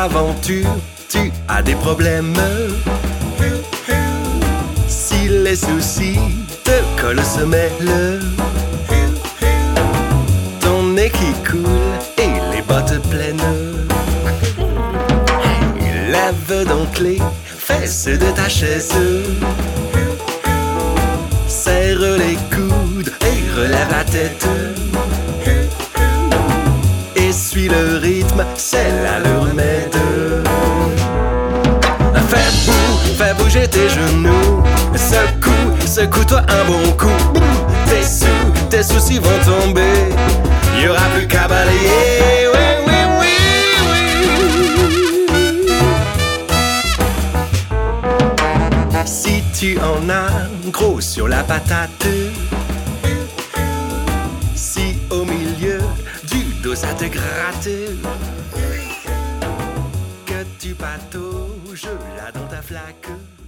aventure, tu as des problèmes. Si les soucis te collent aux semelles, ton nez qui coule et les bottes pleines. Lève donc les fesses de ta chaise, serre les coudes et relève la tête. Essuie le rythme, c'est là le remède. Fais bouger tes genoux, secoue-toi un bon coup. Tes soucis vont tomber, y aura plus qu'à balayer. Oui, oui, oui, oui. Si tu en as gros sur la patate, si au milieu du dos ça te gratte, que tu patauges là dans ta flaque.